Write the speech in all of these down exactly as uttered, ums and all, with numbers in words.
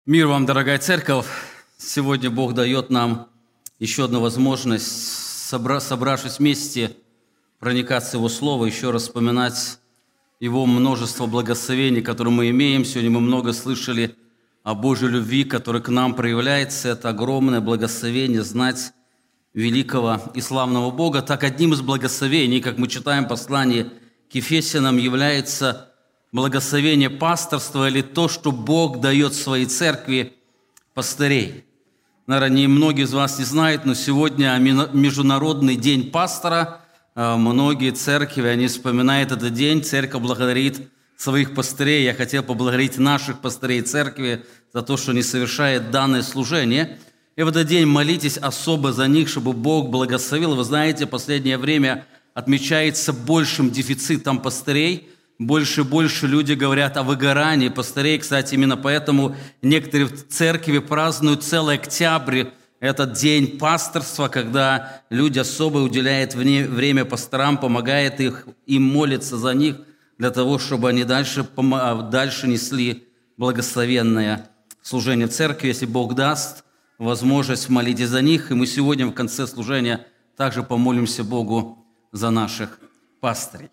Мир вам, дорогая церковь! Сегодня Бог дает нам еще одну возможность, собра- собравшись вместе, проникаться в Его Слово, еще раз вспоминать Его множество благословений, которые мы имеем. Сегодня мы много слышали о Божьей любви, которая к нам проявляется. Это огромное благословение знать великого и славного Бога. Так одним из благословений, как мы читаем в послании к Ефесянам, является благословение пасторства или то, что Бог дает своей церкви пастырей. Наверное, не многие из вас не знают, но сегодня Международный день пастора. Многие церкви, они вспоминают этот день. Церковь благодарит своих пастырей. Я хотел поблагодарить наших пастырей церкви за то, что они совершают данное служение. И в этот день молитесь особо за них, чтобы Бог благословил. Вы знаете, в последнее время отмечается большим дефицитом пастырей. Больше и больше люди говорят о выгорании пастырей. Кстати, именно поэтому некоторые в церкви празднуют целый октябрь, этот день пасторства, когда люди особо уделяют время пасторам, помогают их, им молятся за них, для того, чтобы они дальше, дальше несли благословенное служение в церкви, если Бог даст возможность молитесь за них. И мы сегодня в конце служения также помолимся Богу за наших пастырей.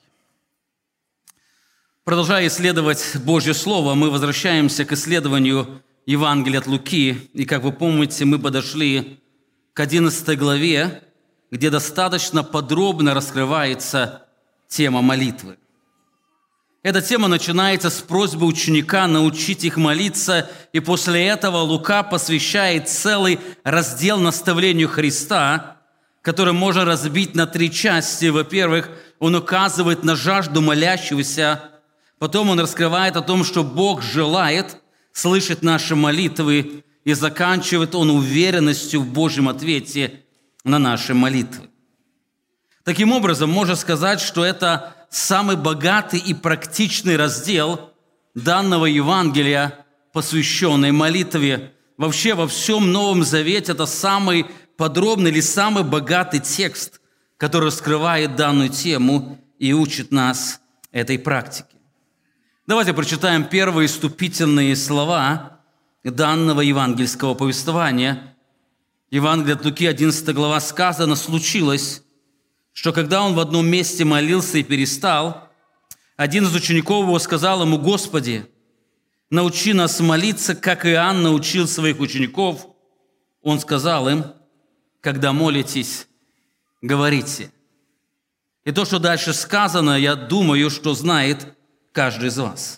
Продолжая исследовать Божье Слово, мы возвращаемся к исследованию Евангелия от Луки. И, как вы помните, мы подошли к одиннадцатой главе, где достаточно подробно раскрывается тема молитвы. Эта тема начинается с просьбы ученика научить их молиться, и после этого Лука посвящает целый раздел наставлению Христа, который можно разбить на три части. Во-первых, он указывает на жажду молящегося. Потом он раскрывает о том, что Бог желает слышать наши молитвы, и заканчивает он уверенностью в Божьем ответе на наши молитвы. Таким образом, можно сказать, что это самый богатый и практичный раздел данного Евангелия, посвященный молитве. Вообще, во всем Новом Завете это самый подробный или самый богатый текст, который раскрывает данную тему и учит нас этой практике. Давайте прочитаем первые вступительные слова данного евангельского повествования. Евангелие от Луки, одиннадцатая глава, сказано: «Случилось, что когда он в одном месте молился и перестал, один из учеников его сказал ему: „Господи, научи нас молиться, как Иоанн научил своих учеников“. Он сказал им: „Когда молитесь, говорите“». И то, что дальше сказано, я думаю, что знает каждый из вас.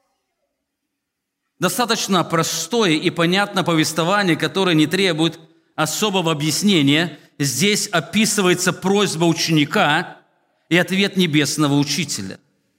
Достаточно простое и понятное повествование, которое не требует особого объяснения. Здесь описывается просьба ученика и ответ небесного учителя.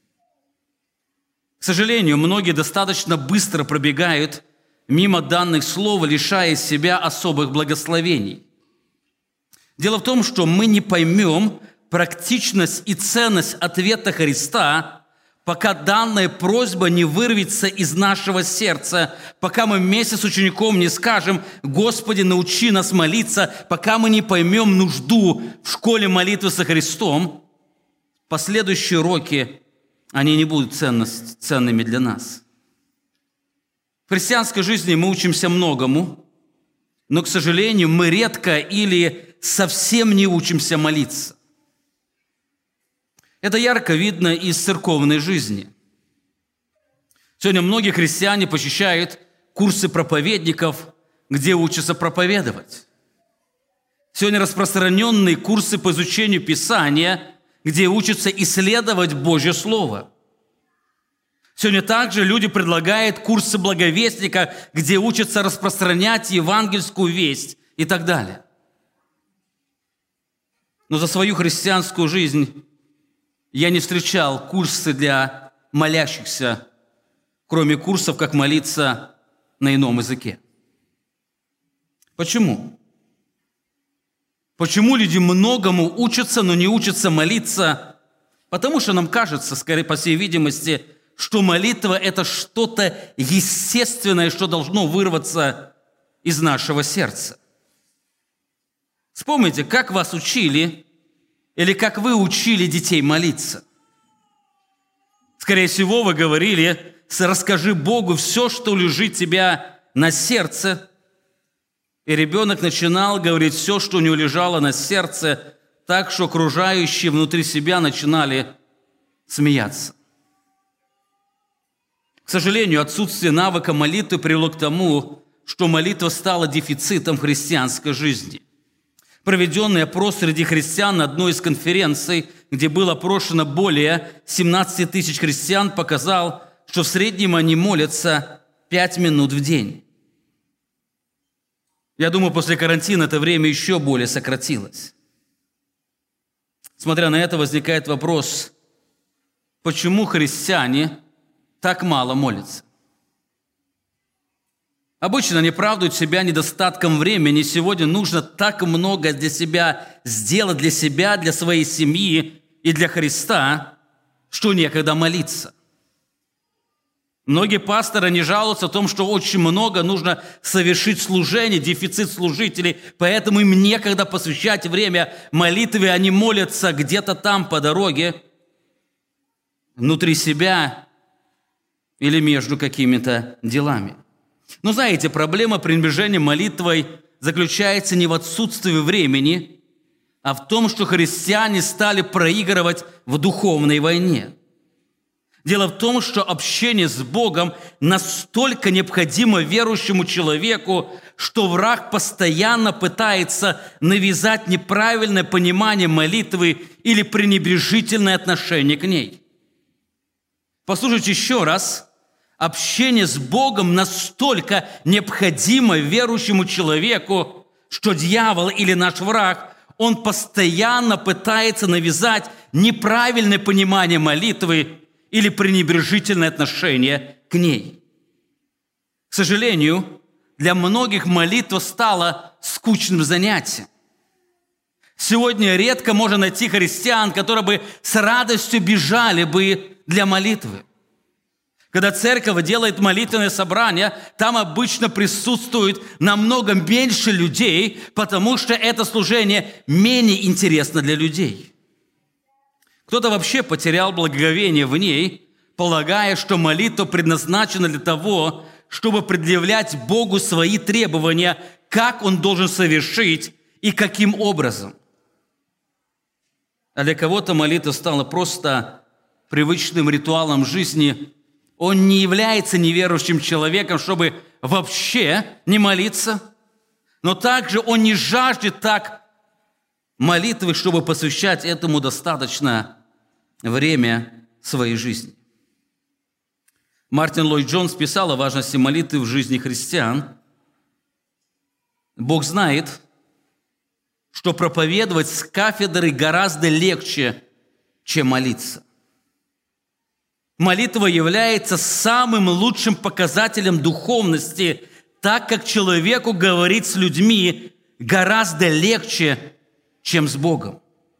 К сожалению, многие достаточно быстро пробегают мимо данных слов, лишая себя особых благословений. Дело в том, что мы не поймем практичность и ценность ответа Христа, пока данная просьба не вырвется из нашего сердца, пока мы вместе с учеником не скажем: «Господи, научи нас молиться», пока мы не поймем нужду в школе молитвы со Христом, последующие уроки, они не будут ценность, ценными для нас. В христианской жизни мы учимся многому, но, к сожалению, мы редко или совсем не учимся молиться. Это ярко видно из церковной жизни. Сегодня многие христиане посещают курсы проповедников, где учатся проповедовать. Сегодня распространенные курсы по изучению Писания, где учатся исследовать Божье Слово. Сегодня также люди предлагают курсы благовестника, где учатся распространять евангельскую весть и так далее. Но за свою христианскую жизнь я не встречал курсы для молящихся, кроме курсов, как молиться на ином языке. Почему? Почему люди многому учатся, но не учатся молиться? Потому что нам кажется, скорее по всей видимости, что молитва – это что-то естественное, что должно вырваться из нашего сердца. Вспомните, как вас учили или как вы учили детей молиться. Скорее всего, вы говорили: «Расскажи Богу все, что лежит тебя на сердце. И ребенок начинал говорить все, что у него лежало на сердце, так что окружающие внутри себя начинали смеяться. К сожалению, отсутствие навыка молитвы привело к тому, что молитва стала дефицитом в христианской жизни. Проведенный опрос среди христиан на одной из конференций, где было опрошено более семнадцати тысяч христиан, показал, что в среднем они молятся пять минут в день. Я думаю, после карантина это время еще более сократилось. Смотря на это, возникает вопрос, почему христиане так мало молятся? Обычно они оправдывают себя недостатком времени. Сегодня нужно так много для себя сделать, для себя, для своей семьи и для Христа, что некогда молиться. Многие пасторы не жалуются о том, что очень много нужно совершить служение, дефицит служителей, поэтому им некогда посвящать время молитве, они молятся где-то там по дороге, внутри себя или между какими-то делами. Но знаете, проблема пренебрежения молитвой заключается не в отсутствии времени, а в том, что христиане стали проигрывать в духовной войне. Дело в том, что общение с Богом настолько необходимо верующему человеку, что враг постоянно пытается навязать неправильное понимание молитвы или пренебрежительное отношение к ней. Послушайте еще раз. Общение с Богом настолько необходимо верующему человеку, что дьявол или наш враг, он постоянно пытается навязать неправильное понимание молитвы или пренебрежительное отношение к ней. К сожалению, для многих молитва стала скучным занятием. Сегодня редко можно найти христиан, которые бы с радостью бежали бы для молитвы. Когда церковь делает молитвенное собрание, там обычно присутствует намного меньше людей, потому что это служение менее интересно для людей. Кто-то вообще потерял благоговение в ней, полагая, что молитва предназначена для того, чтобы предъявлять Богу свои требования, как Он должен совершить и каким образом. А для кого-то молитва стала просто привычным ритуалом жизни. Он не является неверующим человеком, чтобы вообще не молиться, но также он не жаждет так молитвы, чтобы посвящать этому достаточно время своей жизни. Мартин Ллойд-Джонс писал о важности молитвы в жизни христиан. Бог знает, что проповедовать с кафедры гораздо легче, чем молиться. Молитва является самым лучшим показателем духовности, так как человеку говорить с людьми гораздо легче, чем с Богом.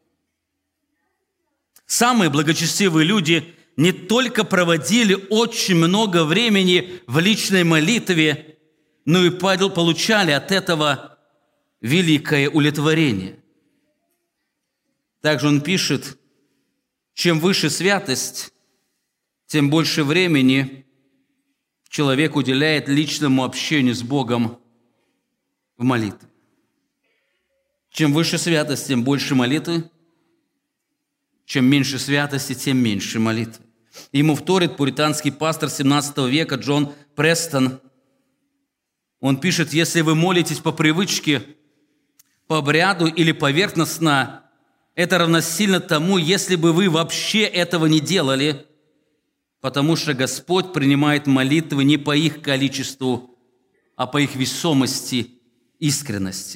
Самые благочестивые люди не только проводили очень много времени в личной молитве, но и получали от этого великое удовлетворение. Также он пишет, чем выше святость, тем больше времени человек уделяет личному общению с Богом в молитве. Чем выше святость, тем больше молитвы. Чем меньше святости, тем меньше молитвы. Ему вторит пуританский пастор семнадцатого века Джон Престон. Он пишет, если вы молитесь по привычке, по обряду или поверхностно, это равносильно тому, если бы вы вообще этого не делали, потому что Господь принимает молитвы не по их количеству, а по их весомости, искренности.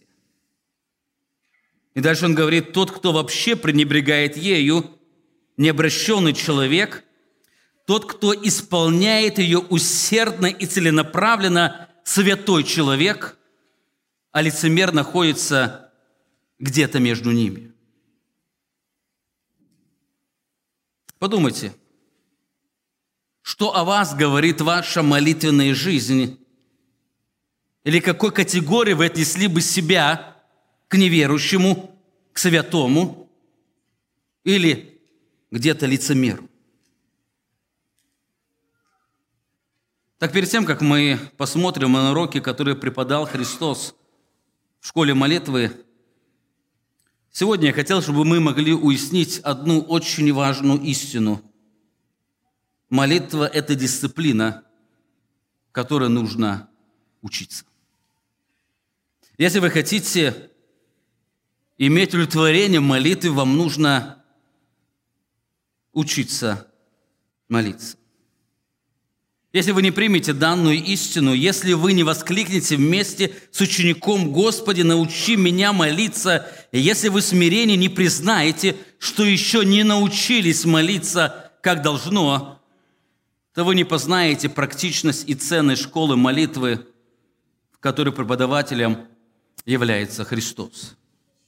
И дальше он говорит, тот, кто вообще пренебрегает ею, необращенный человек, тот, кто исполняет ее усердно и целенаправленно, святой человек, а лицемер находится где-то между ними. Подумайте, что о вас говорит ваша молитвенная жизнь? Или какой категории вы отнесли бы себя к неверующему, к святому или где-то лицемеру? Так перед тем, как мы посмотрим на уроки, которые преподал Христос в школе молитвы, сегодня я хотел, чтобы мы могли уяснить одну очень важную истину. Молитва – это дисциплина, которой нужно учиться. Если вы хотите иметь удовлетворение молитвы, вам нужно учиться молиться. Если вы не примете данную истину, если вы не воскликнете вместе с учеником: «Господи, научи меня молиться», и если вы в смирении не признаете, что еще не научились молиться как должно, то вы не познаете практичность и ценность школы молитвы, в которой преподавателем является Христос.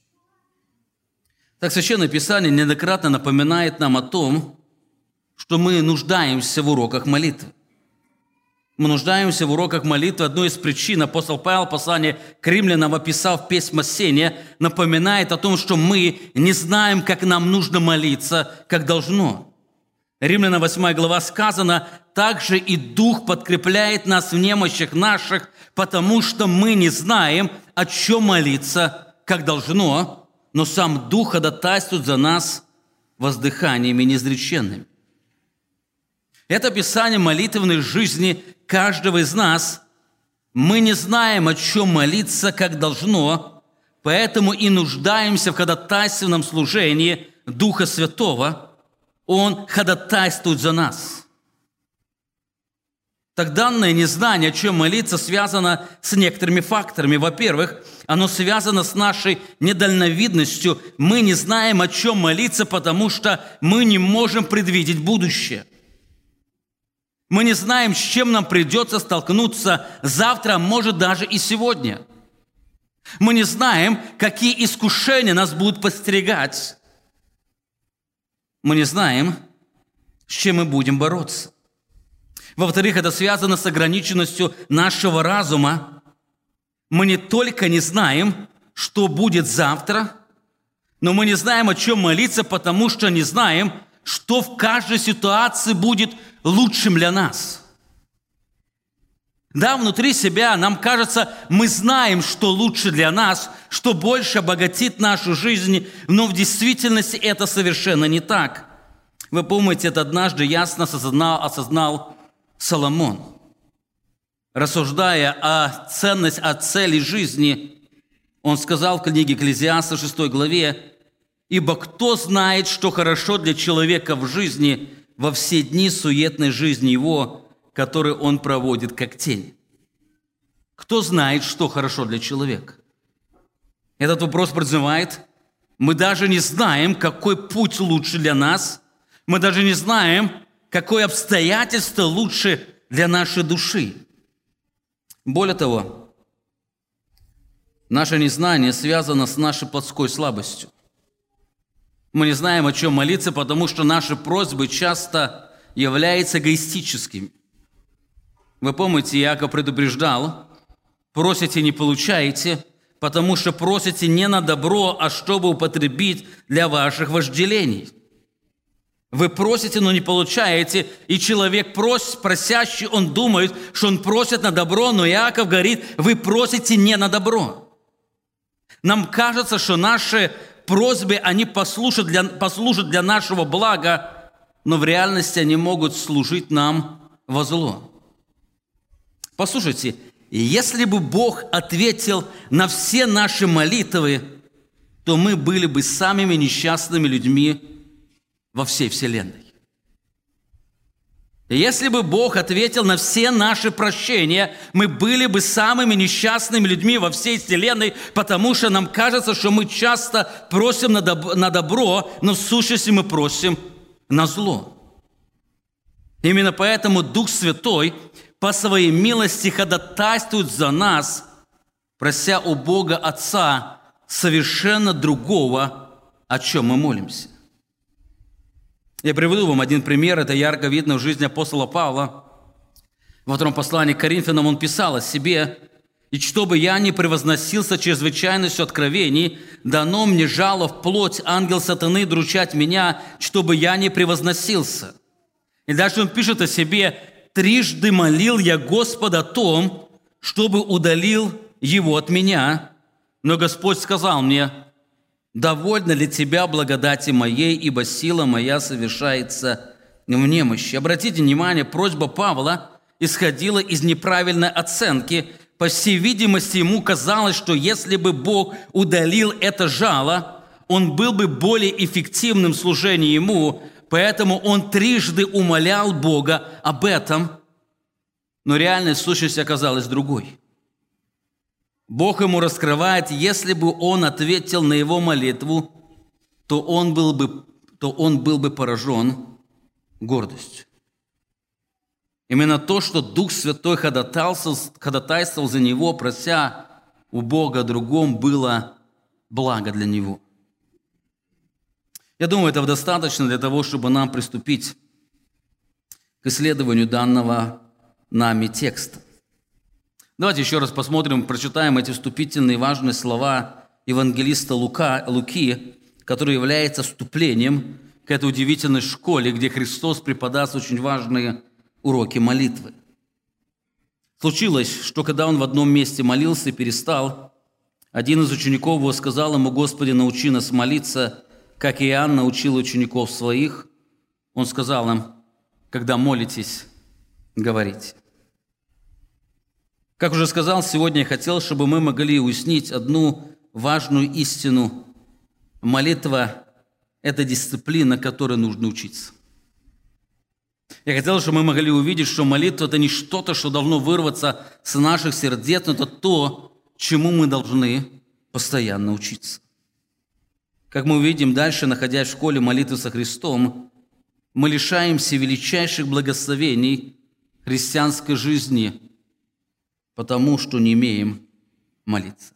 Так Священное Писание неоднократно напоминает нам о том, что мы нуждаемся в уроках молитвы. Мы нуждаемся в уроках молитвы. Одной из причин апостол Павел в послании к римлянам, описав письма Сения, напоминает о том, что мы не знаем, как нам нужно молиться, как должно. Римлянам восьмая глава сказано: «Также и Дух подкрепляет нас в немощах наших, потому что мы не знаем, о чем молиться, как должно, но сам Дух ходатайствует за нас воздыханиями неизреченными». Это описание молитвенной жизни каждого из нас. Мы не знаем, о чем молиться, как должно, поэтому и нуждаемся в ходатайственном служении Духа Святого. Он ходатайствует за нас. Так данное незнание, о чем молиться, связано с некоторыми факторами. Во-первых, оно связано с нашей недальновидностью. Мы не знаем, о чем молиться, потому что мы не можем предвидеть будущее. Мы не знаем, с чем нам придется столкнуться завтра, а может даже и сегодня. Мы не знаем, какие искушения нас будут подстерегать. Мы не знаем, с чем мы будем бороться. Во-вторых, это связано с ограниченностью нашего разума. Мы не только не знаем, что будет завтра, но мы не знаем, о чем молиться, потому что не знаем, что в каждой ситуации будет лучшим для нас. Да, внутри себя нам кажется, мы знаем, что лучше для нас, что больше обогатит нашу жизнь, но в действительности это совершенно не так. Вы помните, это однажды ясно осознал, осознал Соломон. Рассуждая о ценности, о цели жизни, он сказал в книге Экклезиаста, шестой главе: «Ибо кто знает, что хорошо для человека в жизни во все дни суетной жизни его, который он проводит как тень?» Кто знает, что хорошо для человека? Этот вопрос подразумевает, мы даже не знаем, какой путь лучше для нас, мы даже не знаем, какое обстоятельство лучше для нашей души. Более того, наше незнание связано с нашей плотской слабостью. Мы не знаем, о чем молиться, потому что наши просьбы часто являются эгоистическими. Вы помните, Иаков предупреждал: «Просите, не получаете, потому что просите не на добро, а чтобы употребить для ваших вожделений». Вы просите, но не получаете, и человек просит, просящий, он думает, что он просит на добро, но Иаков говорит: вы просите не на добро. Нам кажется, что наши просьбы, они послужат для, послужат для нашего блага, но в реальности они могут служить нам во зло. Послушайте, если бы Бог ответил на все наши молитвы, то мы были бы самыми несчастными людьми во всей вселенной. Если бы Бог ответил на все наши прощения, мы были бы самыми несчастными людьми во всей вселенной, потому что нам кажется, что мы часто просим на добро, но в сущности мы просим на зло. Именно поэтому Дух Святой по своей милости ходатайствует за нас, прося у Бога Отца совершенно другого, о чем мы молимся. Я приведу вам один пример, это ярко видно в жизни апостола Павла. Во втором послании к Коринфянам он писал о себе: «И чтобы я не превозносился чрезвычайностью откровений, дано мне жало в плоть ангел сатаны дручать меня, чтобы я не превозносился». И дальше он пишет о себе: трижды молил я Господа о том, чтобы удалил его от меня. Но Господь сказал мне: довольно ли тебя благодати моей, ибо сила моя совершается в немощи». Обратите внимание, просьба Павла исходила из неправильной оценки. По всей видимости, ему казалось, что если бы Бог удалил это жало, он был бы более эффективным в служении ему, поэтому он трижды умолял Бога об этом, но реальная сущность оказалась другой. Бог ему раскрывает, если бы он ответил на его молитву, то он был бы, то он был бы поражен гордостью. Именно то, что Дух Святой ходатайствовал, ходатайствовал за него, прося у Бога о другом, было благо для него. Я думаю, этого достаточно для того, чтобы нам приступить к исследованию данного нами текста. Давайте еще раз посмотрим, прочитаем эти вступительные важные слова евангелиста Лука, Луки, который является вступлением к этой удивительной школе, где Христос преподаст очень важные уроки молитвы. Случилось, что когда он в одном месте молился и перестал, один из учеников его сказал ему: «Господи, научи нас молиться, как Иоанн научил учеников своих». Он сказал им: «Когда молитесь, говорите». Как уже сказал, сегодня я хотел, чтобы мы могли уяснить одну важную истину. Молитва – это дисциплина, которой нужно учиться. Я хотел, чтобы мы могли увидеть, что молитва – это не что-то, что должно вырваться с наших сердец, но это то, чему мы должны постоянно учиться. Как мы увидим дальше, находясь в школе молитвы со Христом, мы лишаемся величайших благословений христианской жизни, потому что не умеем молиться.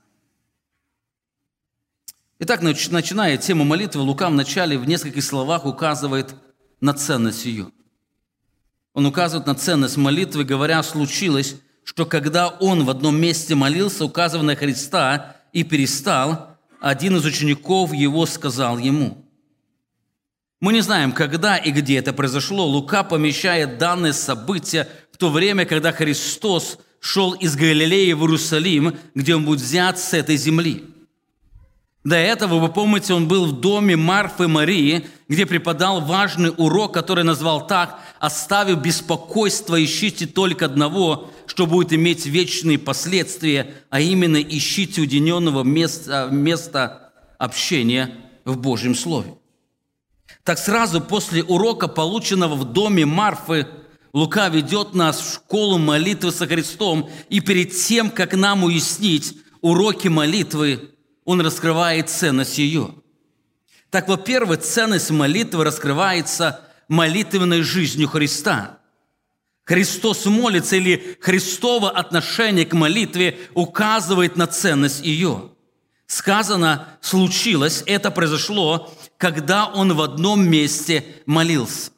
Итак, начиная тему молитвы, Лука в начале в нескольких словах указывает на ценность ее. Он указывает на ценность молитвы, говоря: случилось, что когда он в одном месте молился, указывая на Христа, и перестал, один из учеников его сказал ему. Мы не знаем, когда и где это произошло. Лука помещает данное событие в то время, когда Христос шел из Галилеи в Иерусалим, где он будет взят с этой земли. До этого, вы помните, он был в доме Марфы Марии, где преподал важный урок, который назвал так: «Оставив беспокойство, ищите только одного, что будет иметь вечные последствия, а именно ищите уединенного места, места общения в Божьем Слове». Так сразу после урока, полученного в доме Марфы, Лука ведет нас в школу молитвы со Христом, и перед тем, как нам уяснить уроки молитвы, он раскрывает ценность ее. Так, во-первых, ценность молитвы раскрывается молитвенной жизнью Христа. Христос молится, или Христово отношение к молитве указывает на ценность ее. Сказано, случилось, это произошло, когда он в одном месте молился.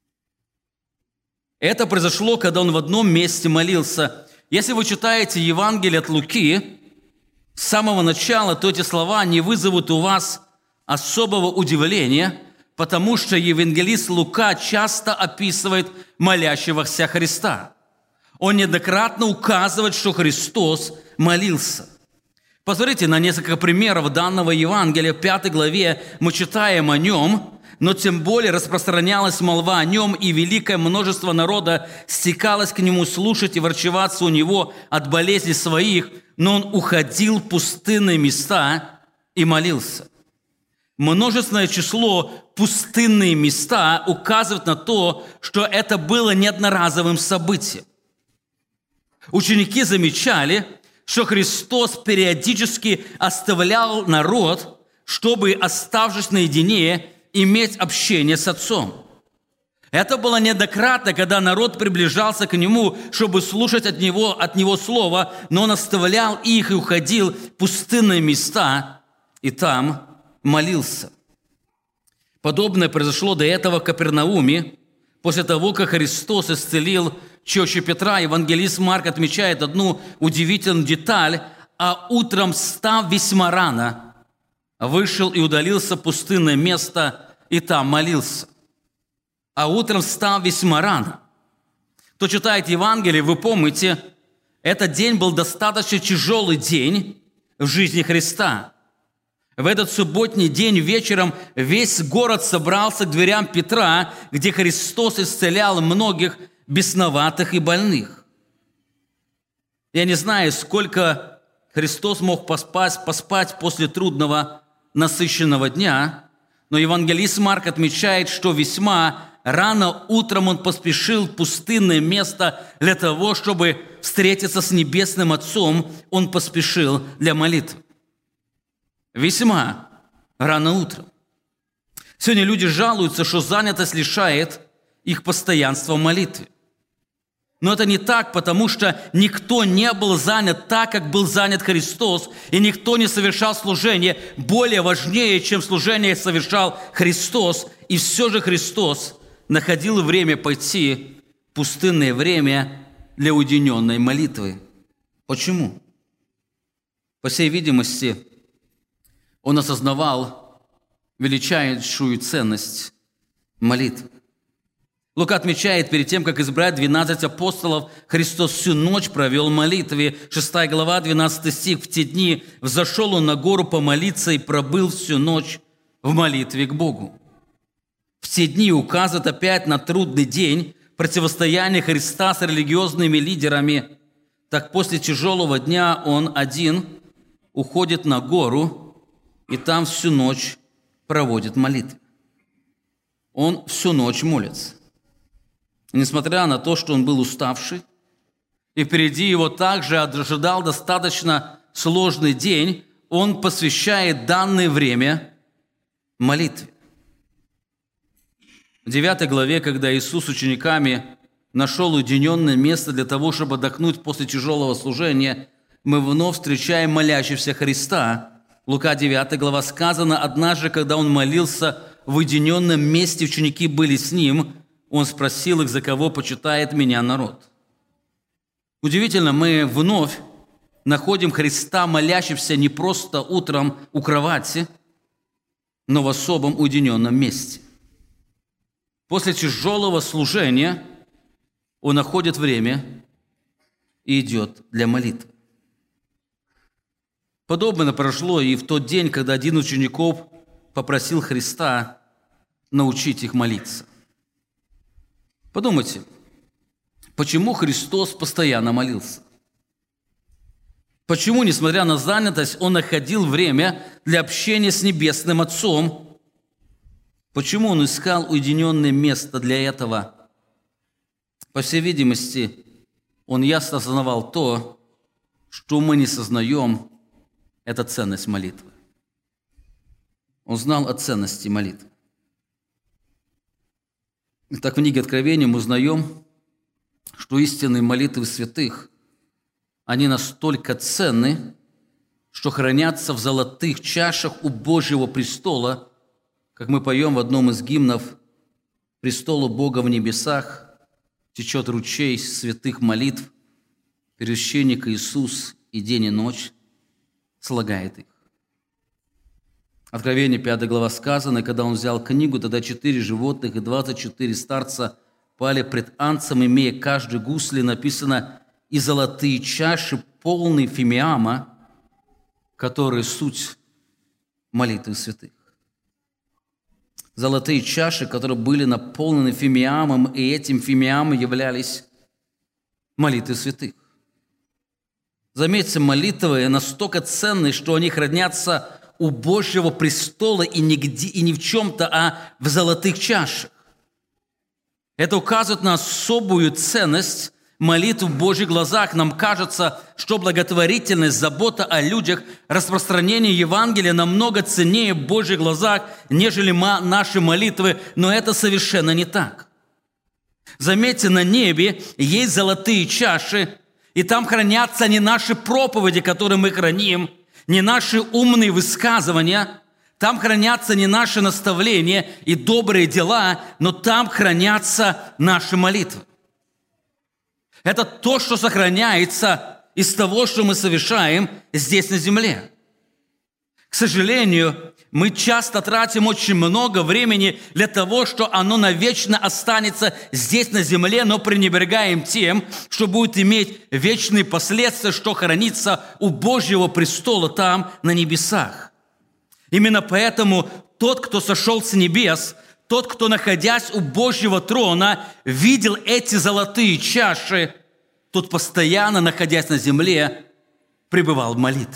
Это произошло, когда он в одном месте молился. Если вы читаете Евангелие от Луки с самого начала, то эти слова не вызовут у вас особого удивления, потому что евангелист Лука часто описывает молящегося Христа. Он неоднократно указывает, что Христос молился. Посмотрите на несколько примеров данного Евангелия. В пятой главе мы читаем о нем, но тем более распространялась молва о нем, и великое множество народа стекалось к нему слушать и врачеваться у него от болезней своих, но он уходил в пустынные места и молился. Множественное число пустынные места указывает на то, что это было не одноразовым событием. Ученики замечали, что Христос периодически оставлял народ, чтобы, оставшись наедине, иметь общение с Отцом. Это было неоднократно, когда народ приближался к Нему, чтобы слушать от Него, от Него Слово, но Он оставлял их и уходил в пустынные места, и там молился. Подобное произошло до этого в Капернауме. После того, как Христос исцелил тещу Петра, евангелист Марк отмечает одну удивительную деталь: «А утром, встав весьма рано, вышел и удалился в пустынное место, и там молился». А утром встал весьма рано. Кто читает Евангелие, вы помните, этот день был достаточно тяжелый день в жизни Христа. В этот субботний день вечером весь город собрался к дверям Петра, где Христос исцелял многих бесноватых и больных. Я не знаю, сколько Христос мог поспать, поспать после трудного, насыщенного дня, но евангелист Марк отмечает, что весьма рано утром он поспешил в пустынное место для того, чтобы встретиться с Небесным Отцом. Он поспешил для молитвы. Весьма рано утром. Сегодня люди жалуются, что занятость лишает их постоянства в молитве. Но это не так, потому что никто не был занят так, как был занят Христос, и никто не совершал служение более важнее, чем служение совершал Христос. И все же Христос находил время пойти в пустынное время для уединенной молитвы. Почему? По всей видимости, он осознавал величайшую ценность молитвы. Лука отмечает, перед тем, как избрать двенадцать апостолов, Христос всю ночь провел в молитве. шестая глава, двенадцатый стих. В те дни взошел он на гору помолиться и пробыл всю ночь в молитве к Богу. В те дни указывает опять на трудный день противостояния Христа с религиозными лидерами. Так после тяжелого дня он один уходит на гору и там всю ночь проводит молитву. Он всю ночь молится. И несмотря на то, что он был уставший, и впереди его также ожидал достаточно сложный день, он посвящает данное время молитве. В девятой главе, когда Иисус с учениками нашел уединенное место для того, чтобы отдохнуть после тяжелого служения, мы вновь встречаем молящегося Христа. Лука девятая глава сказано: «Однажды, когда он молился в уединенном месте, ученики были с ним, он спросил их, за кого почитает меня народ». Удивительно, мы вновь находим Христа, молящегося не просто утром у кровати, но в особом уединенном месте. После тяжелого служения он находит время и идет для молитвы. Подобное прошло и в тот день, когда один из учеников попросил Христа научить их молиться. Подумайте, почему Христос постоянно молился? Почему, несмотря на занятость, Он находил время для общения с Небесным Отцом? Почему Он искал уединенное место для этого? По всей видимости, Он ясно осознавал то, что мы не сознаем, это ценность молитвы. Он знал о ценности молитвы. Итак, в книге Откровения мы узнаем, что истинные молитвы святых, они настолько ценны, что хранятся в золотых чашах у Божьего престола, как мы поем в одном из гимнов: «Престолу Бога в небесах течет ручей святых молитв, первосвященник Иисус и день и ночь слагает их». Откровение пятая глава сказано: «И когда он взял книгу, тогда четыре животных и двадцать четыре старца пали пред анцем, имея каждый гусли, написано, и золотые чаши, полные фимиама, которые суть молитвы святых». Золотые чаши, которые были наполнены фимиамом, и этим фимиамом являлись молитвы святых. Заметьте, молитвы настолько ценны, что они хранятся у Божьего престола и, нигде, и не в чем-то, а в золотых чашах. Это указывает на особую ценность молитв в Божьих глазах. Нам кажется, что благотворительность, забота о людях, распространение Евангелия намного ценнее в Божьих глазах, нежели наши молитвы, но это совершенно не так. Заметьте, на небе есть золотые чаши, и там хранятся не наши проповеди, которые мы храним, не наши умные высказывания, там хранятся не наши наставления и добрые дела, но там хранятся наши молитвы. Это то, что сохраняется из того, что мы совершаем здесь на земле. К сожалению, мы часто тратим очень много времени для того, что оно навечно останется здесь на земле, но пренебрегаем тем, что будет иметь вечные последствия, что хранится у Божьего престола там, на небесах. Именно поэтому тот, кто сошел с небес, тот, кто, находясь у Божьего трона, видел эти золотые чаши, тот, постоянно находясь на земле, пребывал в молитве.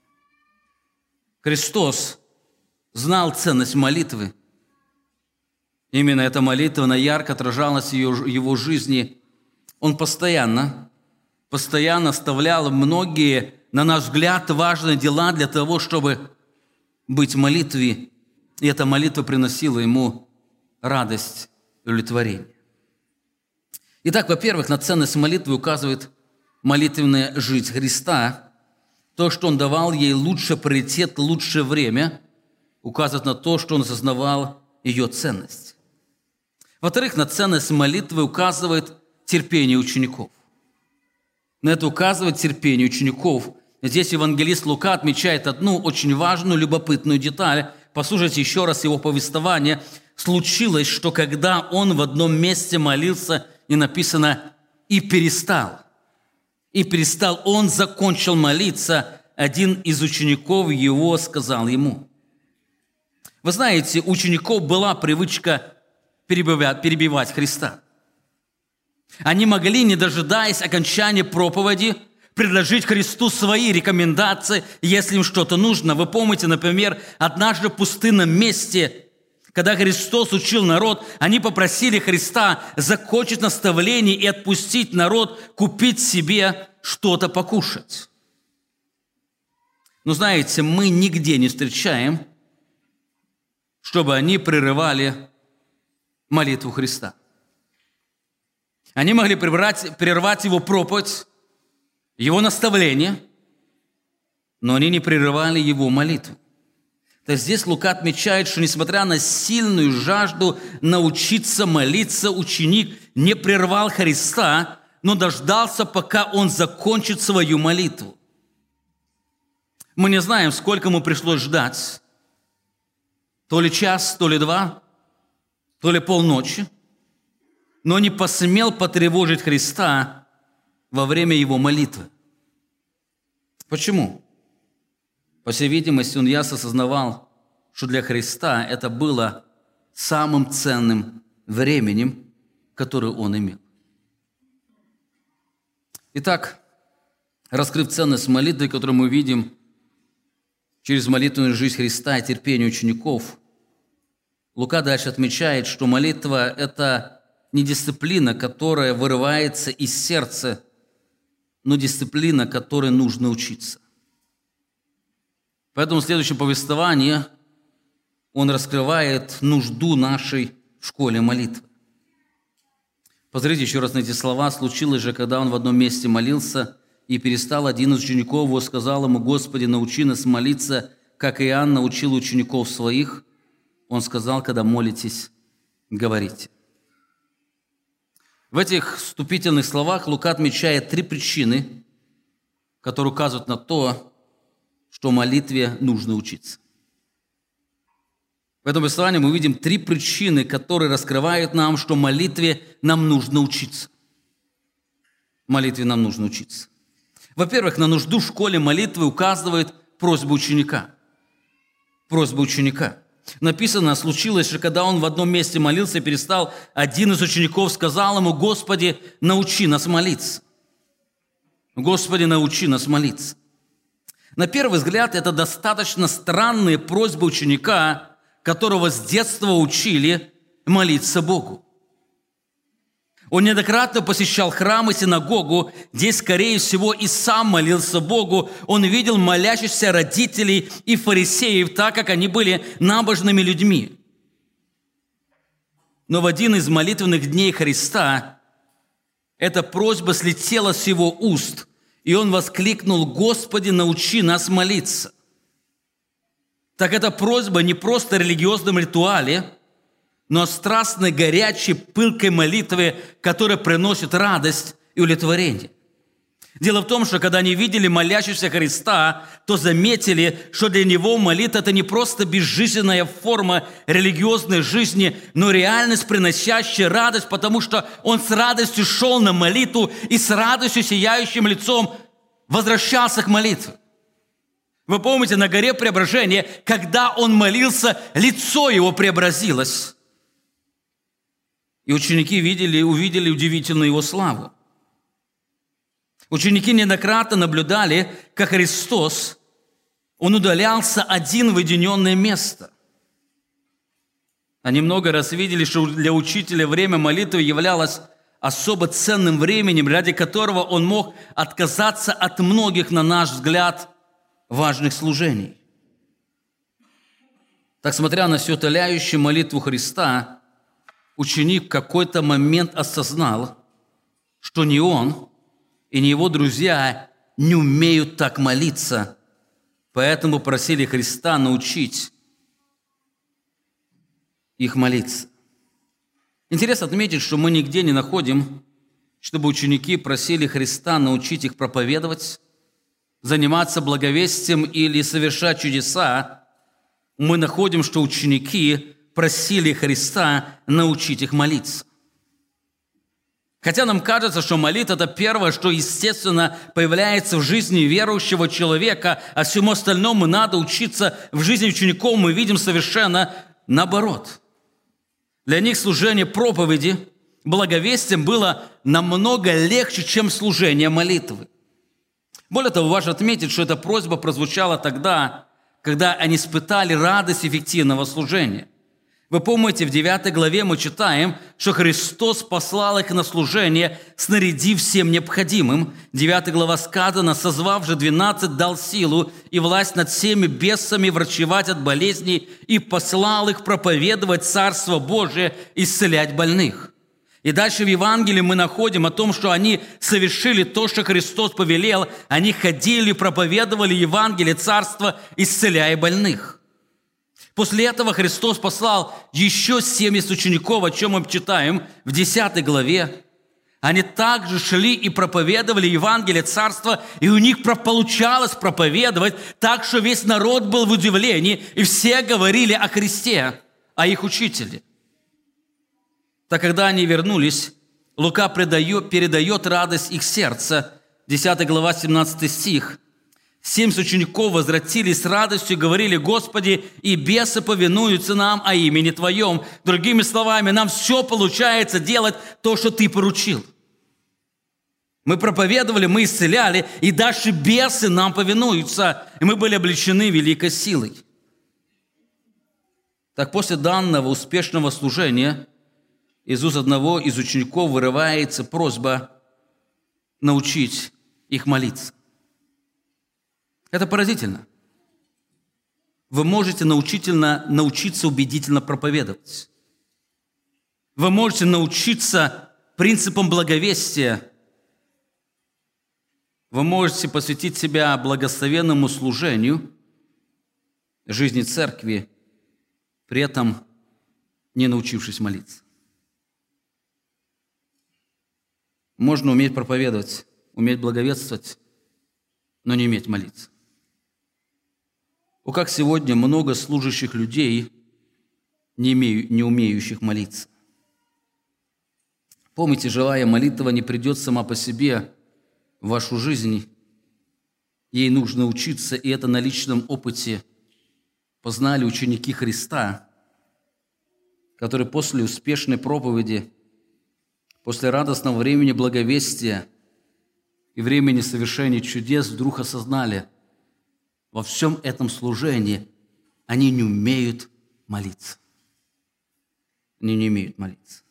Христос знал ценность молитвы. Именно эта молитва, она ярко отражалась в его жизни. Он постоянно, постоянно оставлял многие, на наш взгляд, важные дела для того, чтобы быть в молитве. И эта молитва приносила ему радость и удовлетворение. Итак, во-первых, на ценность молитвы указывает молитвенная жизнь Христа. То, что Он давал ей лучший приоритет, лучшее время, указывает на то, что Он осознавал ее ценность. Во-вторых, на ценность молитвы указывает терпение учеников. На это указывает терпение учеников. Здесь евангелист Лука отмечает одну очень важную, любопытную деталь. Послушайте еще раз его повествование. Случилось, что когда он в одном месте молился, и написано «и перестал». И перестал, он закончил молиться, один из учеников его сказал ему. Вы знаете, у учеников была привычка перебивать Христа. Они могли, не дожидаясь окончания проповеди, предложить Христу свои рекомендации, если им что-то нужно. Вы помните, например, однажды в пустынном месте, когда Христос учил народ, они попросили Христа закончить наставление и отпустить народ купить себе что-то покушать. Но знаете, мы нигде не встречаем, чтобы они прерывали молитву Христа. Они могли прервать, прервать его проповедь, его наставление, но они не прерывали его молитву. То есть здесь Лука отмечает, что несмотря на сильную жажду научиться молиться, ученик не прервал Христа, но дождался, пока он закончит свою молитву. Мы не знаем, сколько ему пришлось ждать. То ли час, то ли два, то ли полночи. Но не посмел потревожить Христа во время его молитвы. Почему? По всей видимости, он ясно осознавал, что для Христа это было самым ценным временем, которое он имел. Итак, раскрыв ценность молитвы, которую мы видим через молитвенную жизнь Христа и терпение учеников, Лука дальше отмечает, что молитва – это не дисциплина, которая вырывается из сердца, но дисциплина, которой нужно учиться. Поэтому в следующем повествовании он раскрывает нужду нашей в школе молитвы. Посмотрите еще раз на эти слова. «Случилось же, когда он в одном месте молился, и перестал, один из учеников его, сказал ему: Господи, научи нас молиться, как Иоанн научил учеников своих». Он сказал: когда молитесь, говорите. В этих вступительных словах Лука отмечает три причины, которые указывают на то, что молитве нужно учиться. В этом послании мы видим три причины, которые раскрывают нам, что молитве нам нужно учиться. Молитве нам нужно учиться. Во-первых, на нужду в школе молитвы указывает просьба ученика. Просьба ученика. Написано, случилось, что когда он в одном месте молился и перестал, один из учеников сказал ему: Господи, научи нас молиться. Господи, научи нас молиться. На первый взгляд, это достаточно странная просьба ученика, которого с детства учили молиться Богу. Он неоднократно посещал храм и синагогу, где, скорее всего, и сам молился Богу. Он видел молящихся родителей и фарисеев, так как они были набожными людьми. Но в один из молитвенных дней Христа эта просьба слетела с его уст, и он воскликнул: «Господи, научи нас молиться». Так эта просьба не просто о религиозном ритуале, но о страстной, горячей, пылкой молитве, которая приносит радость и удовлетворение. Дело в том, что когда они видели молящегося Христа, то заметили, что для него молитва – это не просто безжизненная форма религиозной жизни, но реальность, приносящая радость, потому что он с радостью шел на молитву и с радостью, сияющим лицом, возвращался к молитве. Вы помните, на горе Преображения, когда он молился, лицо его преобразилось. И ученики видели, увидели удивительную его славу. Ученики неоднократно наблюдали, как Христос, он удалялся один в уединенное место. Они много раз видели, что для учителя время молитвы являлось особо ценным временем, ради которого он мог отказаться от многих, на наш взгляд, важных служений. Так, смотря на всю утоляющую молитву Христа, ученик в какой-то момент осознал, что ни он и ни его друзья не умеют так молиться, поэтому просили Христа научить их молиться. Интересно отметить, что мы нигде не находим, чтобы ученики просили Христа научить их проповедовать, заниматься благовестием или совершать чудеса. Мы находим, что ученики просили Христа научить их молиться. Хотя нам кажется, что молитва – это первое, что, естественно, появляется в жизни верующего человека, а всему остальному надо учиться в жизни учеников, мы видим совершенно наоборот. Для них служение проповеди, благовестием было намного легче, чем служение молитвы. Более того, важно отметить, что эта просьба прозвучала тогда, когда они испытали радость эффективного служения. Вы помните, в девятой главе мы читаем, что Христос послал их на служение, снарядив всем необходимым. девятая глава сказано: «Созвав же двенадцать, дал силу и власть над всеми бесами врачевать от болезней, и послал их проповедовать Царство Божие, исцелять больных». И дальше в Евангелии мы находим о том, что они совершили то, что Христос повелел. Они ходили, проповедовали Евангелие Царства, исцеляя больных. После этого Христос послал еще семьдесят учеников, о чем мы читаем в десятой главе. Они также шли и проповедовали Евангелие Царства, и у них получалось проповедовать так, что весь народ был в удивлении, и все говорили о Христе, о их учителе. Так когда они вернулись, Лука передает, передает радость их сердца. десятая глава, семнадцатый стих. «Семьдесят учеников возвратились с радостью и говорили: Господи, и бесы повинуются нам о имени Твоем». Другими словами, нам все получается делать то, что Ты поручил. Мы проповедовали, мы исцеляли, и даже бесы нам повинуются, и мы были облечены великой силой. Так после данного успешного служения из уст одного из учеников вырывается просьба научить их молиться. Это поразительно. Вы можете научительно, научиться убедительно проповедовать. Вы можете научиться принципам благовестия. Вы можете посвятить себя благословенному служению жизни церкви, при этом не научившись молиться. Можно уметь проповедовать, уметь благовествовать, но не уметь молиться. О, как сегодня много служащих людей, не, имею, не умеющих молиться. Помните, живая молитва не придет сама по себе в вашу жизнь. Ей нужно учиться, и это на личном опыте познали ученики Христа, которые после успешной проповеди, после радостного времени благовестия и времени совершения чудес вдруг осознали: во всем этом служении они не умеют молиться. Они не умеют молиться.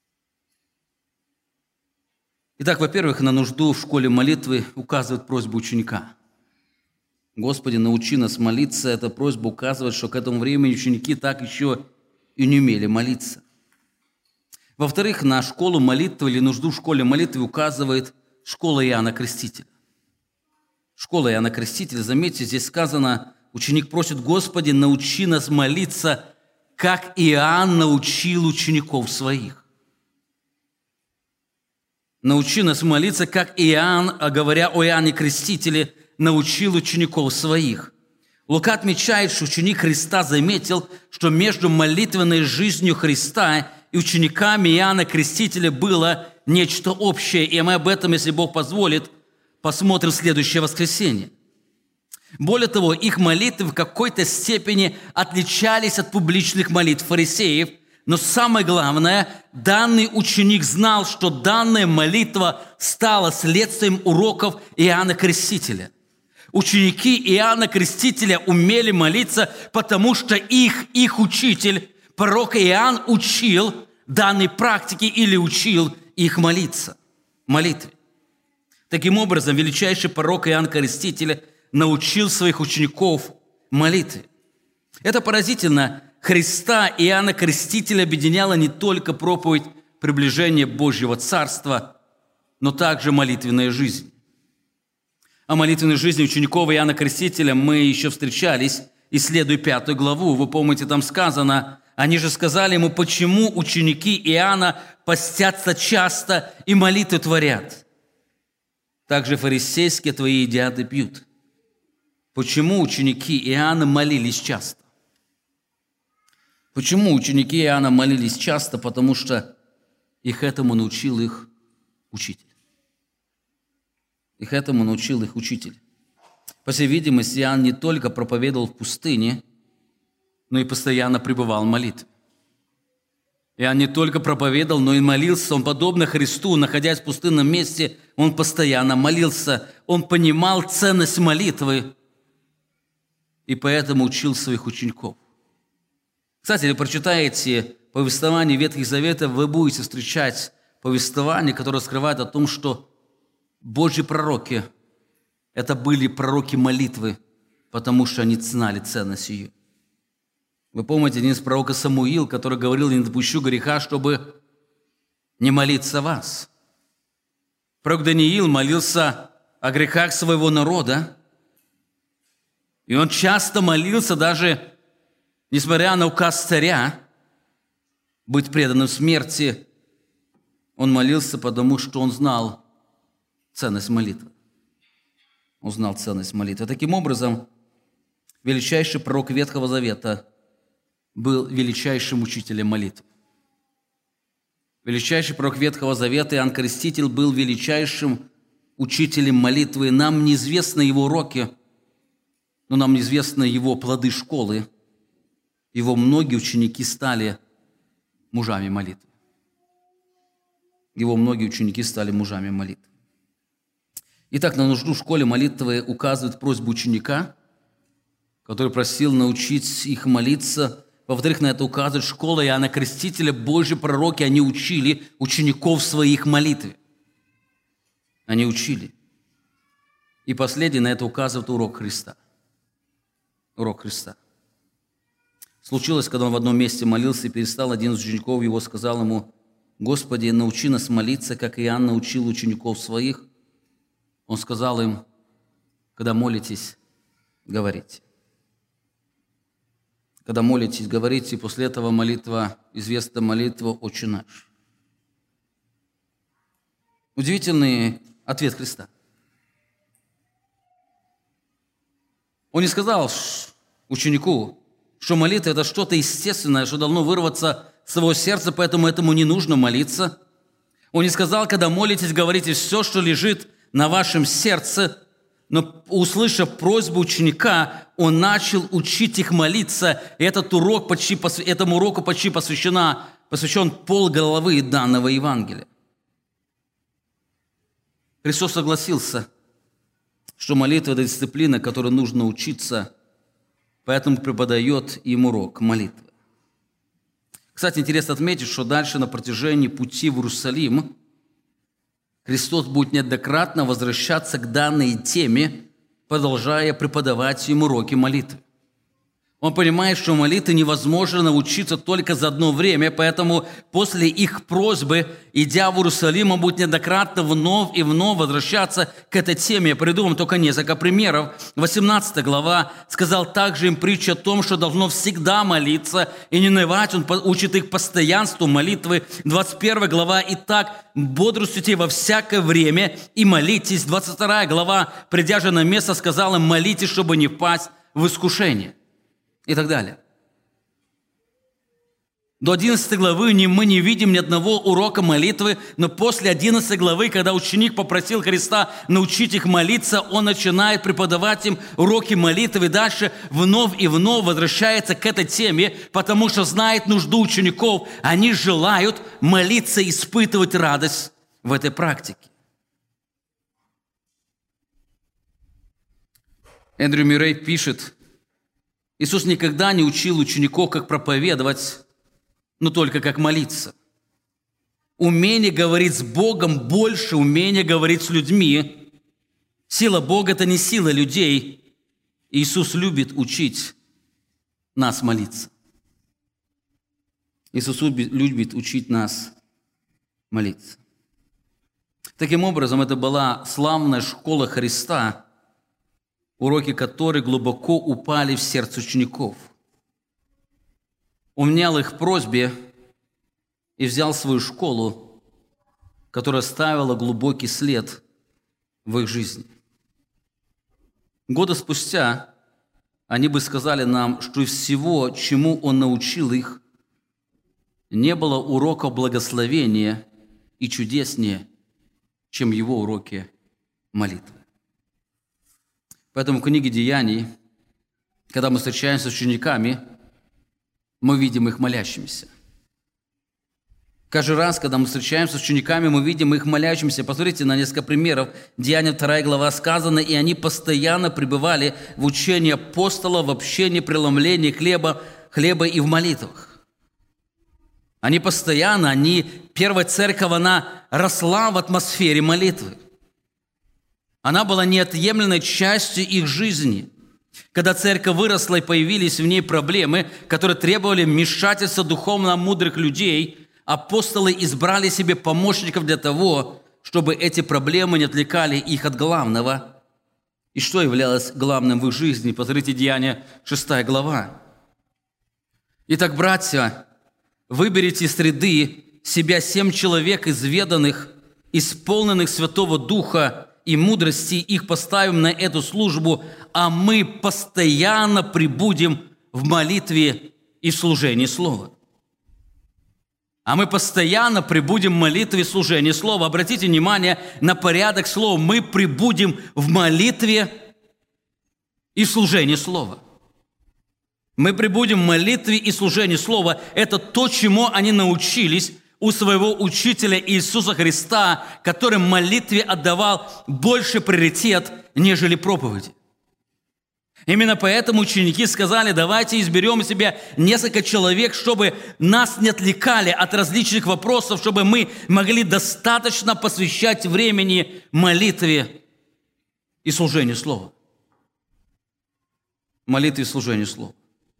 Итак, во-первых, на нужду в школе молитвы указывает просьба ученика. «Господи, научи нас молиться». Эта просьба указывает, что к этому времени ученики так еще и не умели молиться. Во-вторых, на школу молитвы или нужду в школе молитвы указывает школа Иоанна Крестителя. Школа Иоанна Крестителя, заметьте, здесь сказано, ученик просит: «Господи, научи нас молиться, как Иоанн научил учеников своих». научи нас молиться, как Иоанн, а говоря о Иоанне Крестителе, научил учеников своих». Лука отмечает, что ученик Христа заметил, что между молитвенной жизнью Христа и учениками Иоанна Крестителя было нечто общее, и мы об этом, если Бог позволит, посмотрим в следующее воскресенье. Более того, их молитвы в какой-то степени отличались от публичных молитв фарисеев, но самое главное, данный ученик знал, что данная молитва стала следствием уроков Иоанна Крестителя. Ученики Иоанна Крестителя умели молиться, потому что их, их учитель, пророк Иоанн, учил данной практике или учил их молиться, молитве. Таким образом, величайший пророк Иоанн Креститель научил своих учеников молитве. Это поразительно. Христа и Иоанна Крестителя объединяла не только проповедь приближения Божьего Царства, но также молитвенная жизнь. О молитвенной жизни учеников Иоанна Крестителя мы еще встречались, исследуя пятую главу. Вы помните, там сказано: «Они же сказали ему, почему ученики Иоанна постятся часто и молитвы творят? Также фарисейские твои едят и пьют». Почему ученики Иоанна молились часто? Почему ученики Иоанна молились часто? Потому что их этому научил их учитель. Их этому научил их учитель. По всей видимости, Иоанн не только проповедовал в пустыне, но и постоянно пребывал в молитве. Иоанн не только проповедовал, но и молился. Он, подобно Христу, находясь в пустынном месте, он постоянно молился. Он понимал ценность молитвы и поэтому учил своих учеников. Кстати, если прочитаете повествование Ветхих Заветов, вы будете встречать повествование, которое скрывает о том, что Божьи пророки – это были пророки молитвы, потому что они знали ценность ее. Вы помните, один из пророков Самуил, который говорил: «Не допущу греха, чтобы не молиться о вас». Пророк Даниил молился о грехах своего народа, и он часто молился, даже несмотря на указ царя быть преданным смерти, он молился, потому что он знал ценность молитвы. Он знал ценность молитвы. Таким образом, величайший пророк Ветхого Завета был величайшим учителем молитвы. Величайший пророк Ветхого Завета Иоанн Креститель был величайшим учителем молитвы. Нам неизвестны его уроки, но нам неизвестны его плоды школы. Его многие ученики стали мужами молитвы. Его многие ученики стали мужами молитвы. Итак, на нужду в школе молитвы указывает просьба ученика, который просил научить их молиться. Во-вторых, на это указывает школа Иоанна Крестителя. Божьи пророки, они учили учеников своих молитве. Они учили. И последний, на это указывает урок Христа. Урок Христа. Случилось, когда он в одном месте молился и перестал, один из учеников его сказал ему: «Господи, научи нас молиться, как Иоанн научил учеников своих». Он сказал им: когда молитесь, говорите. Когда молитесь, говорите, и после этого молитва, известна молитва «Отче наш». Удивительный ответ Христа. Он не сказал ученику, что молитва – это что-то естественное, что должно вырваться с его сердца, поэтому этому не нужно молиться. Он не сказал, когда молитесь, говорите все, что лежит на вашем сердце, но, услышав просьбу ученика, он начал учить их молиться, и этот урок почти, этому уроку почти посвящена, посвящен полглавы данного Евангелия. Христос согласился, что молитва – это дисциплина, которой нужно учиться, поэтому преподает им урок молитвы. Кстати, интересно отметить, что дальше на протяжении пути в Иерусалим Христос будет неоднократно возвращаться к данной теме, продолжая преподавать им уроки молитвы. Он понимает, что молитве невозможно научиться только за одно время, поэтому после их просьбы, идя в Иерусалим, он будет неоднократно вновь и вновь возвращаться к этой теме. Я приведу вам только несколько примеров. восемнадцатая глава сказал также им притчу о том, что должно всегда молиться и не унывать. Он учит их постоянству молитвы. двадцать первая глава: «Итак, бодрствуйте во всякое время и молитесь». двадцать вторая глава, придя же на место, сказал им: молитесь, чтобы не впасть в искушение. И так далее. До одиннадцатой главы мы не видим ни одного урока молитвы, но после одиннадцатой главы, когда ученик попросил Христа научить их молиться, он начинает преподавать им уроки молитвы, и дальше вновь и вновь возвращается к этой теме, потому что знает нужду учеников. Они желают молиться и испытывать радость в этой практике. Эндрю Мюррей пишет: Иисус никогда не учил учеников, как проповедовать, но только как молиться. Умение говорить с Богом больше умения говорить с людьми. Сила Бога – это не сила людей. Иисус любит учить нас молиться. Иисус любит учить нас молиться. Таким образом, это была славная школа Христа, уроки которой глубоко упали в сердце учеников. Он внял их просьбе и взял свою школу, которая оставила глубокий след в их жизни. Годы спустя они бы сказали нам, что из всего, чему он научил их, не было урока благословения и чудеснее, чем его уроки молитвы. Поэтому в книге Деяний, когда мы встречаемся с учениками, мы видим их молящимися. Каждый раз, когда мы встречаемся с учениками, мы видим их молящимися. Посмотрите на несколько примеров. Деяния вторая глава сказано: «И они постоянно пребывали в учении апостола, в общении, преломлении хлеба, хлеба и в молитвах». Они постоянно, они, первая церковь, она росла в атмосфере молитвы. Она была неотъемлемой частью их жизни. Когда церковь выросла и появились в ней проблемы, которые требовали вмешательства духовно мудрых людей, апостолы избрали себе помощников для того, чтобы эти проблемы не отвлекали их от главного. И что являлось главным в их жизни? Посмотрите, Деяния шестая глава. «Итак, братья, выберите из среды себя семь человек изведанных, исполненных Святого Духа и мудрости, их поставим на эту службу, а мы постоянно пребудем в молитве и в служении Слова». А мы постоянно пребудем в молитве и служении Слова. Обратите внимание на порядок слов. Мы пребудем в молитве и служении Слова. Мы пребудем в молитве и служении Слова. Это то, чему они научились у своего учителя Иисуса Христа, который в молитве отдавал больше приоритет, нежели проповеди. Именно поэтому ученики сказали: давайте изберем себе несколько человек, чтобы нас не отвлекали от различных вопросов, чтобы мы могли достаточно посвящать времени молитве и служению Слова. Молитве и служению Слова.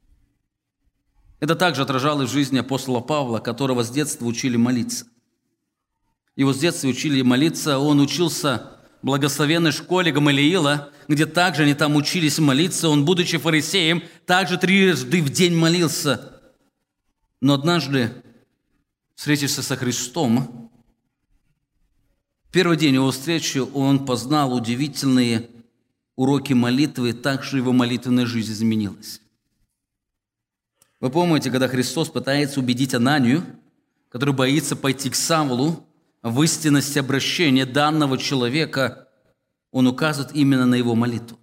Это также отражалось в жизни апостола Павла, которого с детства учили молиться. Его с детства учили молиться, он учился в благословенной школе Гамалиила, где также они там учились молиться. Он, будучи фарисеем, также трижды в день молился. Но однажды, встретившись со Христом, в первый день его встречи он познал удивительные уроки молитвы, и также его молитвенная жизнь изменилась. Вы помните, когда Христос пытается убедить Ананию, который боится пойти к Савлу, в истинности обращения данного человека, он указывает именно на его молитву.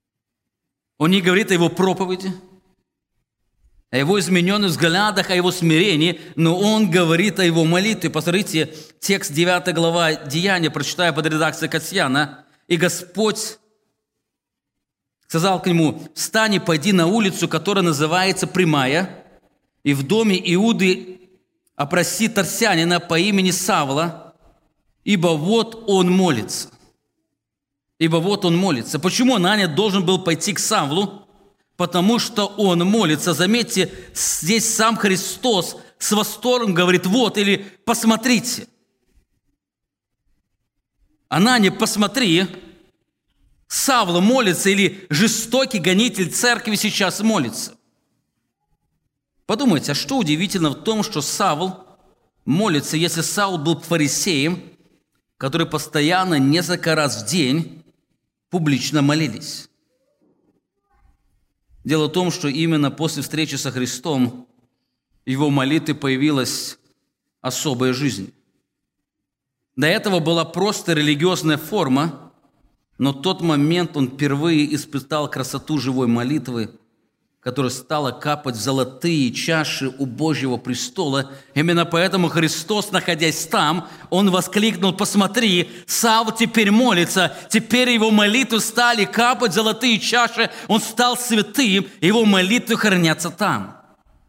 Он не говорит о его проповеди, о его измененных взглядах, о его смирении, но он говорит о его молитве. Посмотрите, текст девятая глава Деяния, прочитаю под редакцией Касьяна. «И Господь сказал к нему: встань и пойди на улицу, которая называется Прямая, и в доме Иуды опроси Тарсянина по имени Савла, ибо вот он молится». Ибо вот он молится. Почему Анания должен был пойти к Савлу? потому что он молится. Заметьте, здесь сам Христос с восторгом говорит: вот, или посмотрите. Анания, посмотри, Савл молится, или жестокий гонитель церкви сейчас молится. Подумайте, а что удивительно в том, что Савл молится, если Саул был фарисеем, который постоянно несколько раз в день публично молились? Дело в том, что именно после встречи со Христом в его молитве появилась особая жизнь. До этого была просто религиозная форма, но в тот момент он впервые испытал красоту живой молитвы, которая стала капать в золотые чаши у Божьего престола. Именно поэтому Христос, находясь там, Он воскликнул: посмотри, Савл теперь молится, теперь его молитвы стали капать в золотые чаши, он стал святым, его молитвы хранятся там.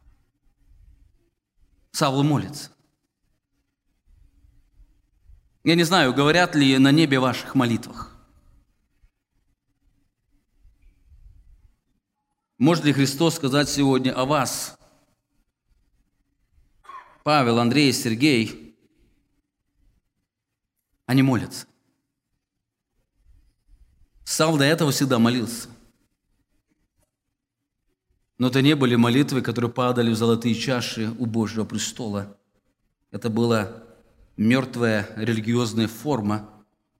Савл молится. Я не знаю, говорят ли на небе о ваших молитвах. Может ли Христос сказать сегодня о вас? Павел, Андрей, Сергей, они молятся. Савл до этого всегда молился. Но это не были молитвы, которые падали в золотые чаши у Божьего престола. Это была мертвая религиозная форма.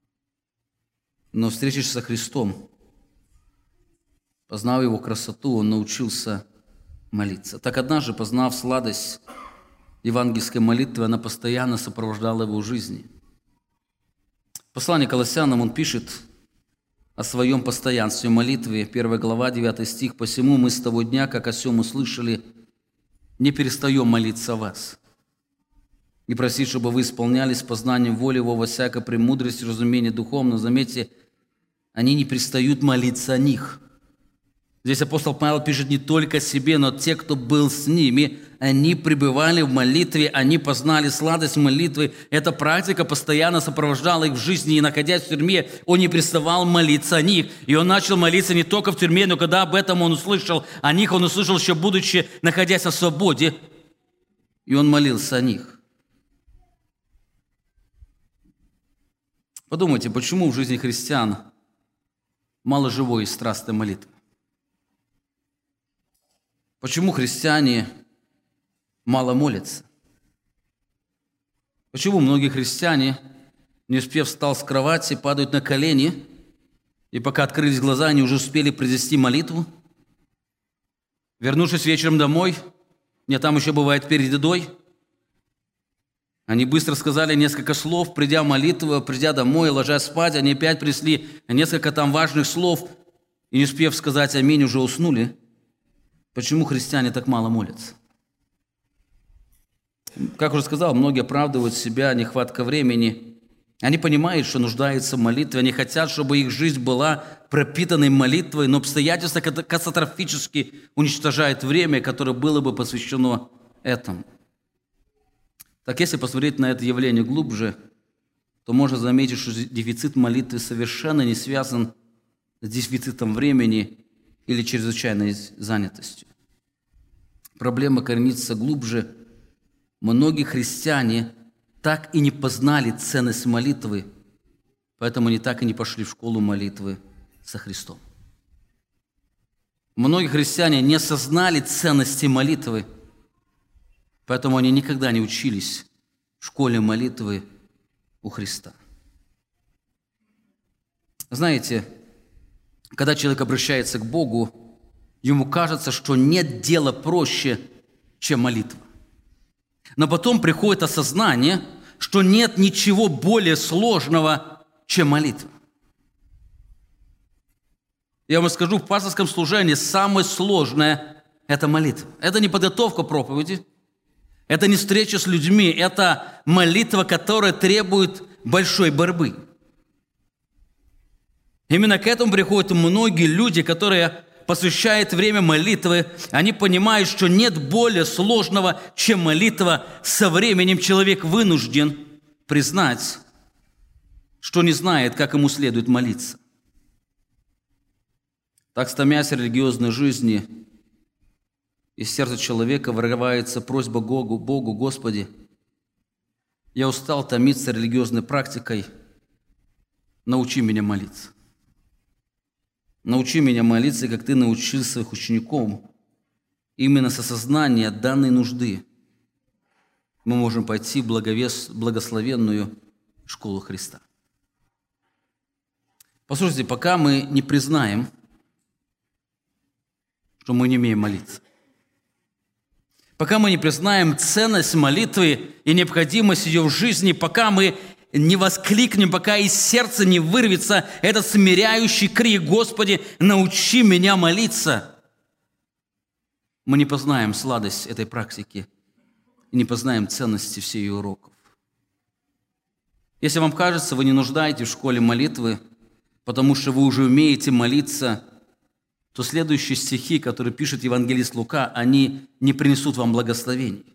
Но встретившись со Христом, познав Его красоту, он научился молиться. Так однажды, познав сладость евангельской молитвы, она постоянно сопровождала его в жизни. В послании к Колоссянам он пишет о своем постоянстве молитвы, первая глава, девятый стих: «Посему мы с того дня, как о сем услышали, не перестаем молиться о вас и просить, чтобы вы исполнялись познанием воли Его во всякой премудрости, разумении духовном». Заметьте, они не перестают молиться о них. Здесь апостол Павел пишет не только о себе, но те, кто был с ними, они пребывали в молитве, они познали сладость молитвы. Эта практика постоянно сопровождала их в жизни, и, находясь в тюрьме, он не переставал молиться о них. И он начал молиться не только в тюрьме, но когда об этом он услышал о них, он услышал еще будучи, находясь на свободе, и он молился о них. Подумайте, почему в жизни христиан мало живой и страстной молитвы? Почему христиане мало молятся? Почему многие христиане, не успев встать с кровати, падают на колени, и пока открылись глаза, они уже успели произнести молитву? Вернувшись вечером домой, нет, там еще бывает перед едой, они быстро сказали несколько слов, придя в молитву, придя домой, ложась спать, они опять принесли несколько там важных слов, и не успев сказать аминь, уже уснули. Почему христиане так мало молятся? Как уже сказал, многие оправдывают себя, нехватка времени. Они понимают, что нуждаются в молитве, они хотят, чтобы их жизнь была пропитанной молитвой, но обстоятельства катастрофически уничтожают время, которое было бы посвящено этому. Так если посмотреть на это явление глубже, то можно заметить, что дефицит молитвы совершенно не связан с дефицитом времени или чрезвычайной занятостью. Проблема коренится глубже. Многие христиане так и не познали ценность молитвы, поэтому они так и не пошли в школу молитвы со Христом. Многие христиане не осознали ценности молитвы, поэтому они никогда не учились в школе молитвы у Христа. Знаете, когда человек обращается к Богу, ему кажется, что нет дела проще, чем молитва. Но потом приходит осознание, что нет ничего более сложного, чем молитва. Я вам скажу, в пасторском служении самое сложное – это молитва. Это не подготовка проповеди, это не встреча с людьми, это молитва, которая требует большой борьбы. Именно к этому приходят многие люди, которые посвящают время молитвы. Они понимают, что нет более сложного, чем молитва. Со временем человек вынужден признать, что не знает, как ему следует молиться. Так, стомясь религиозной жизни, из сердца человека вырывается просьба Богу, Богу, Господи, я устал томиться религиозной практикой, научи меня молиться. Научи меня молиться, как Ты научил своих учеников. Именно с осознания данной нужды мы можем пойти в благовес, благословенную школу Христа. Послушайте, пока мы не признаем, что мы не умеем молиться, пока мы не признаем ценность молитвы и необходимость ее в жизни, пока мы не воскликнем, пока из сердца не вырвется этот смиряющий крик: «Господи, научи меня молиться!» мы не познаем сладость этой практики и не познаем ценности всех ее уроков. Если вам кажется, вы не нуждаетесь в школе молитвы, потому что вы уже умеете молиться, то следующие стихи, которые пишет евангелист Лука, они не принесут вам благословений.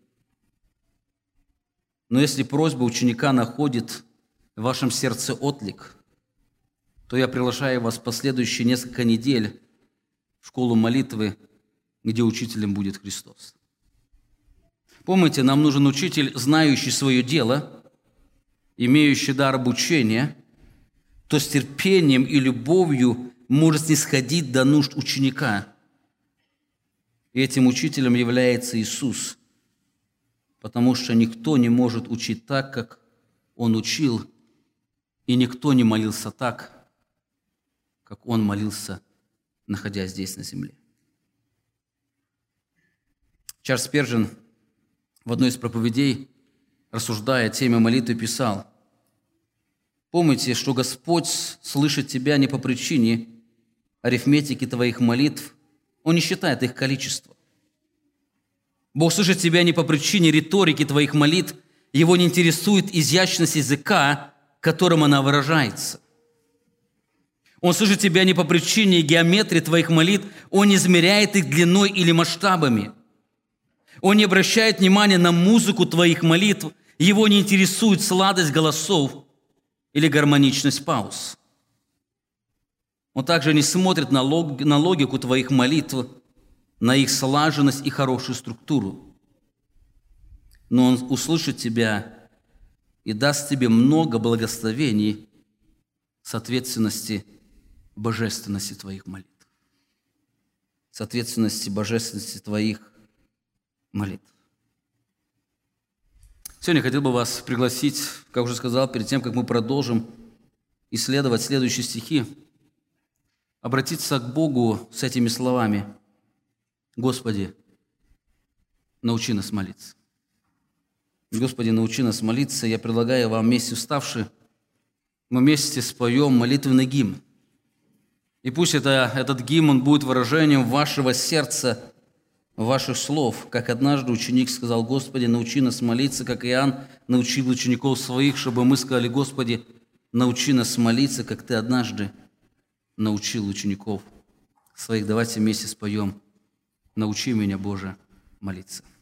Но если просьба ученика находит в вашем сердце отклик, то я приглашаю вас в последующие несколько недель в школу молитвы, где учителем будет Христос. Помните, нам нужен учитель, знающий свое дело, имеющий дар обучения, то с терпением и любовью может снисходить до нужд ученика. И этим учителем является Иисус, потому что никто не может учить так, как Он учил, и никто не молился так, как Он молился, находясь здесь на земле. Чарльз Спержен в одной из проповедей, рассуждая о теме молитвы, писал: «Помните, что Господь слышит тебя не по причине арифметики твоих молитв, Он не считает их количество. Бог слышит тебя не по причине риторики твоих молитв, Его не интересует изящность языка, которым она выражается. Он слышит тебя не по причине геометрии твоих молитв, Он не измеряет их длиной или масштабами. Он не обращает внимания на музыку твоих молитв, Его не интересует сладость голосов или гармоничность пауз. Он также не смотрит на логику твоих молитв, на их слаженность и хорошую структуру. Но Он услышит тебя и даст тебе много благословений в соответственности божественности твоих молитв. В соответственности божественности твоих молитв. Сегодня я хотел бы вас пригласить, как уже сказал, перед тем, как мы продолжим исследовать следующие стихи, обратиться к Богу с этими словами: «Господи, научи нас молиться». Господи, научи нас молиться. Я предлагаю вам вместе вставши, мы вместе споем молитвенный гимн. И пусть это, этот гимн он будет выражением вашего сердца, ваших слов, как однажды ученик сказал: «Господи, научи нас молиться, как Иоанн научил учеников своих», чтобы мы сказали: «Господи, научи нас молиться, как Ты однажды научил учеников своих». Давайте вместе споем: «Научи меня, Боже, молиться».